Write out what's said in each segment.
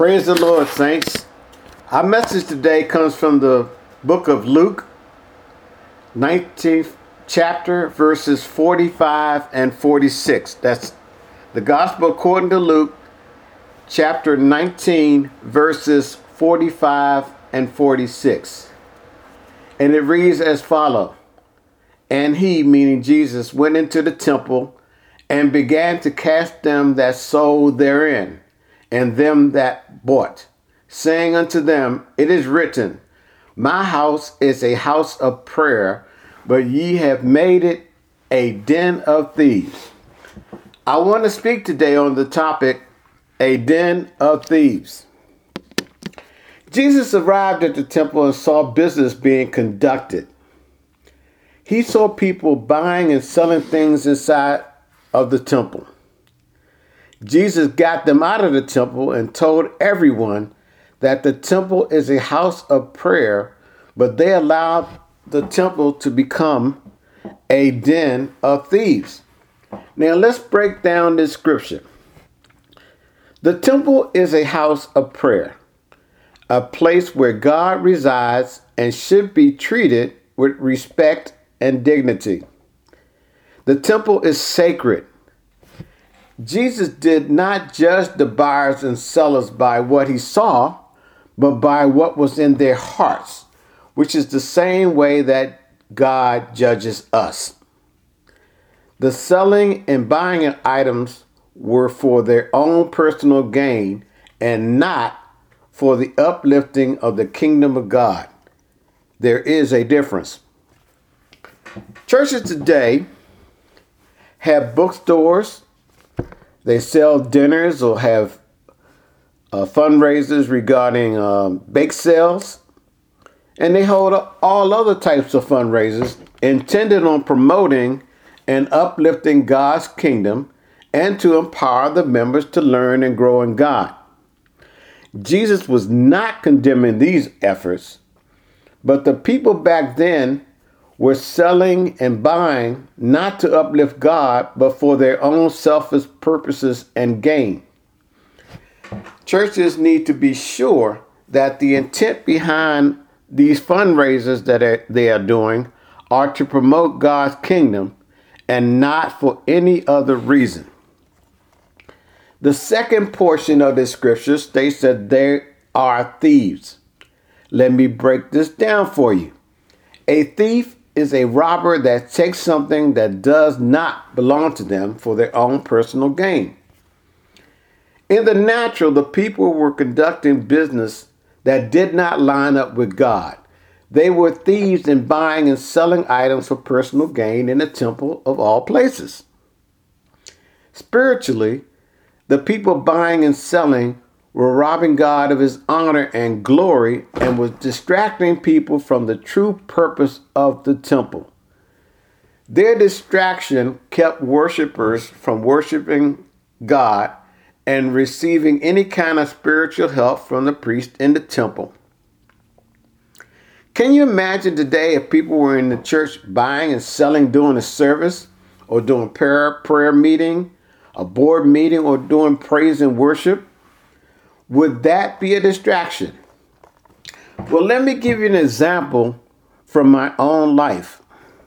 Praise the Lord, saints. Our message today comes from the book of Luke, 19th chapter, verses 45 and 46. That's the Gospel according to Luke, chapter 19, verses 45 and 46. And it reads as follows. And he, meaning Jesus, went into the temple and began to cast them that sold therein, and them that bought, saying unto them, It is written, My house is a house of prayer, but ye have made it a den of thieves. I want to speak today on the topic, a den of thieves. Jesus arrived at the temple and saw business being conducted. He saw people buying and selling things inside of the temple. Jesus got them out of the temple and told everyone that the temple is a house of prayer, but they allowed the temple to become a den of thieves. Now let's break down this scripture. The temple is a house of prayer, a place where God resides and should be treated with respect and dignity. The temple is sacred. Jesus did not judge the buyers and sellers by what he saw, but by what was in their hearts, which is the same way that God judges us. The selling and buying of items were for their own personal gain and not for the uplifting of the kingdom of God. There is a difference. Churches today have bookstores. They sell dinners or have fundraisers regarding bake sales. And they hold all other types of fundraisers intended on promoting and uplifting God's kingdom and to empower the members to learn and grow in God. Jesus was not condemning these efforts, but the people back then were selling and buying not to uplift God, but for their own selfish purposes and gain. Churches need to be sure that the intent behind these fundraisers that they are doing are to promote God's kingdom and not for any other reason. The second portion of this scripture states that there are thieves. Let me break this down for you. A thief is a robber that takes something that does not belong to them for their own personal gain. In the natural, the people were conducting business that did not line up with God. They were thieves in buying and selling items for personal gain in the temple of all places. Spiritually, the people buying and selling were robbing God of his honor and glory and was distracting people from the true purpose of the temple. Their distraction kept worshipers from worshiping God and receiving any kind of spiritual help from the priest in the temple. Can you imagine today if people were in the church buying and selling during a service or doing prayer meeting, a board meeting, or doing praise and worship? Would that be a distraction? Well, let me give you an example from my own life.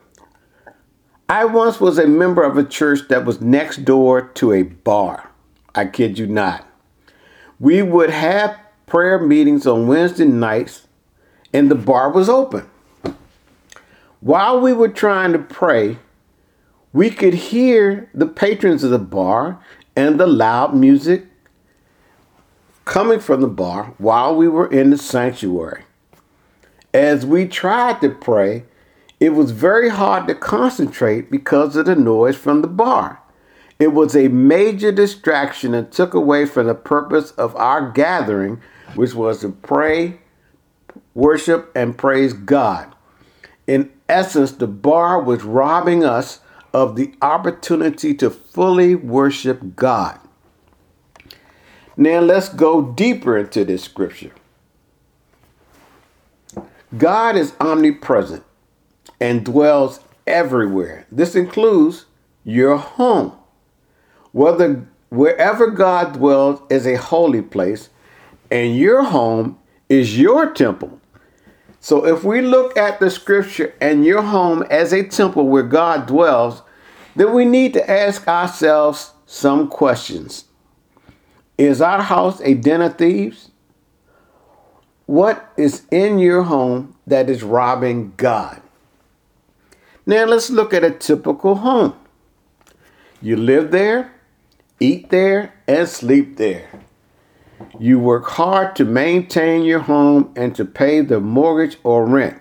I once was a member of a church that was next door to a bar. I kid you not. We would have prayer meetings on Wednesday nights, and the bar was open. While we were trying to pray, we could hear the patrons of the bar and the loud music coming from the bar while we were in the sanctuary. As we tried to pray, it was very hard to concentrate because of the noise from the bar. It was a major distraction and took away from the purpose of our gathering, which was to pray, worship, and praise God. In essence, the bar was robbing us of the opportunity to fully worship God. Now let's go deeper into this scripture. God is omnipresent and dwells everywhere. This includes your home. Wherever God dwells is a holy place, and your home is your temple. So if we look at the scripture and your home as a temple where God dwells, then we need to ask ourselves some questions. Is our house a den of thieves? What is in your home that is robbing God? Now let's look at a typical home. You live there, eat there, and sleep there. You work hard to maintain your home and to pay the mortgage or rent.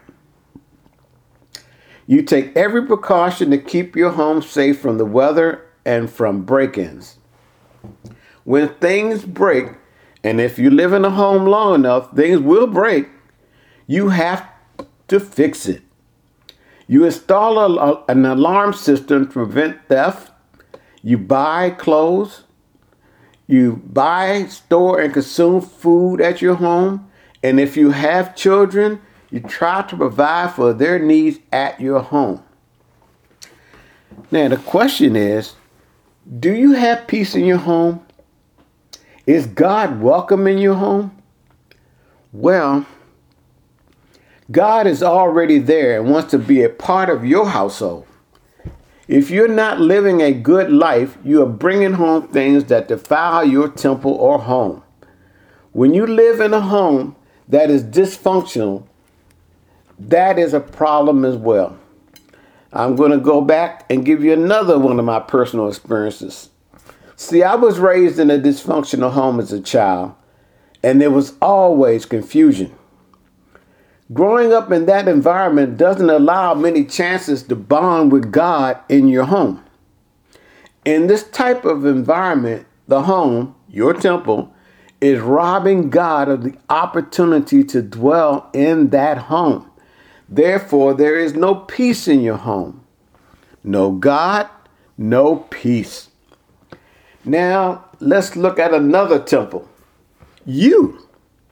You take every precaution to keep your home safe from the weather and from break-ins. When things break, and if you live in a home long enough, things will break, you have to fix it. You install an alarm system to prevent theft. You buy clothes. You buy, store, and consume food at your home. And if you have children, you try to provide for their needs at your home. Now, the question is, do you have peace in your home? Is God welcome in your home? Well, God is already there and wants to be a part of your household. If you're not living a good life, you are bringing home things that defile your temple or home. When you live in a home that is dysfunctional, that is a problem as well. I'm going to go back and give you another one of my personal experiences. See, I was raised in a dysfunctional home as a child, and there was always confusion. Growing up in that environment doesn't allow many chances to bond with God in your home. In this type of environment, the home, your temple, is robbing God of the opportunity to dwell in that home. Therefore, there is no peace in your home. No God, no peace. Now, let's look at another temple. You.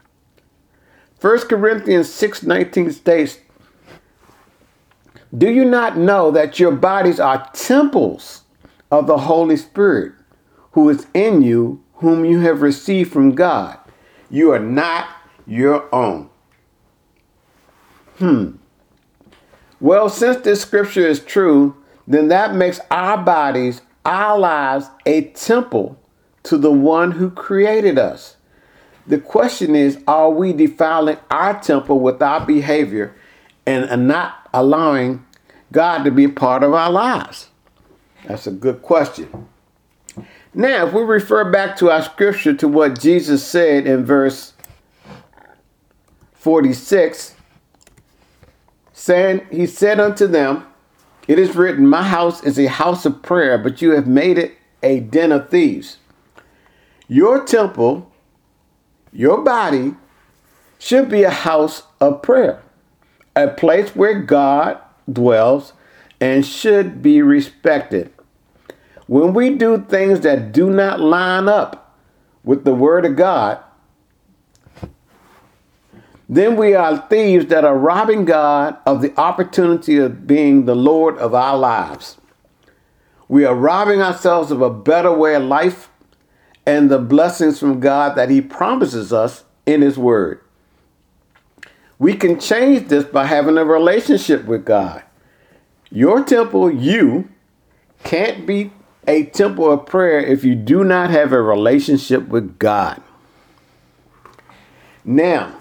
1 Corinthians 6:19 states, do you not know that your bodies are temples of the Holy Spirit, who is in you, whom you have received from God? You are not your own. Well, since this scripture is true, then that makes our bodies, our lives, a temple to the one who created us. The question is, are we defiling our temple with our behavior and not allowing God to be a part of our lives? That's a good question. Now, if we refer back to our scripture to what Jesus said in verse 46, he said unto them, it is written, my house is a house of prayer, but you have made it a den of thieves. Your temple, your body, should be a house of prayer, a place where God dwells and should be respected. When we do things that do not line up with the word of God, then we are thieves that are robbing God of the opportunity of being the Lord of our lives. We are robbing ourselves of a better way of life and the blessings from God that he promises us in his word. We can change this by having a relationship with God. Your temple, you, can't be a temple of prayer if you do not have a relationship with God. Now,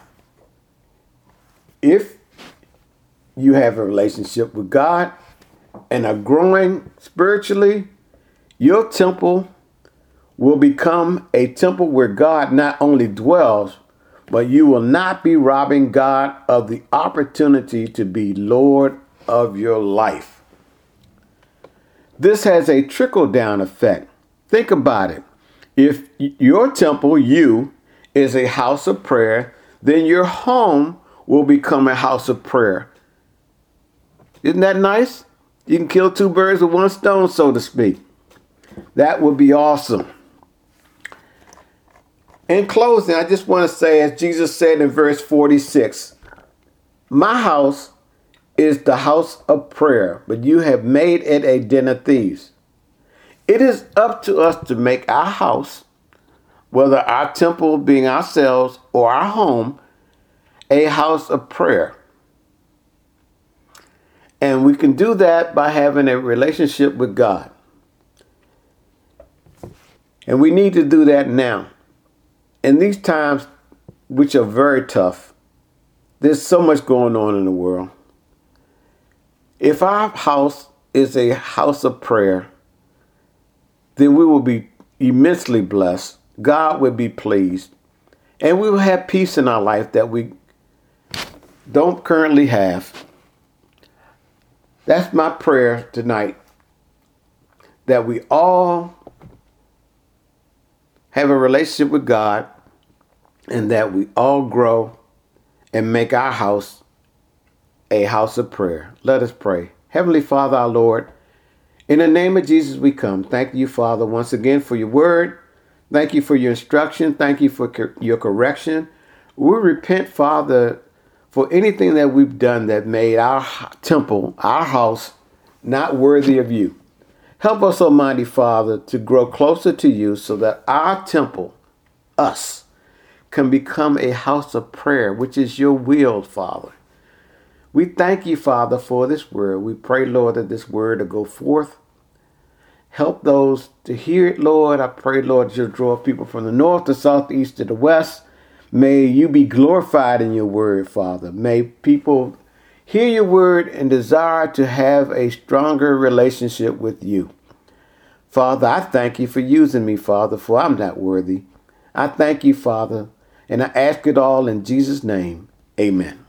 if you have a relationship with God and are growing spiritually, your temple will become a temple where God not only dwells, but you will not be robbing God of the opportunity to be Lord of your life. This has a trickle-down effect. Think about it. If your temple, you, is a house of prayer, then your home will become a house of prayer. Isn't that nice? You can kill two birds with one stone, so to speak. That would be awesome. In closing, I just want to say, as Jesus said in verse 46, my house is the house of prayer, but you have made it a den of thieves. It is up to us to make our house, whether our temple being ourselves or our home, a house of prayer. And we can do that by having a relationship with God. And we need to do that now. In these times, which are very tough, there's so much going on in the world. If our house is a house of prayer, then we will be immensely blessed. God will be pleased. And we will have peace in our life that we don't currently have. That's my prayer tonight, that we all have a relationship with God and that we all grow and make our house a house of prayer. Let us pray. Heavenly Father, our Lord, in the name of Jesus we come. Thank you, Father, once again for your word. Thank you for your instruction. Thank you for your correction. We repent, Father, for anything that we've done that made our temple, our house, not worthy of you. Help us, Almighty Father, to grow closer to you so that our temple, us, can become a house of prayer, which is your will, Father. We thank you, Father, for this word. We pray, Lord, that this word will go forth. Help those to hear it, Lord. I pray, Lord, you'll draw people from the north, the south, the east, to the west. May you be glorified in your word, Father. May people hear your word and desire to have a stronger relationship with you. Father, I thank you for using me, Father, for I'm not worthy. I thank you, Father, and I ask it all in Jesus' name. Amen.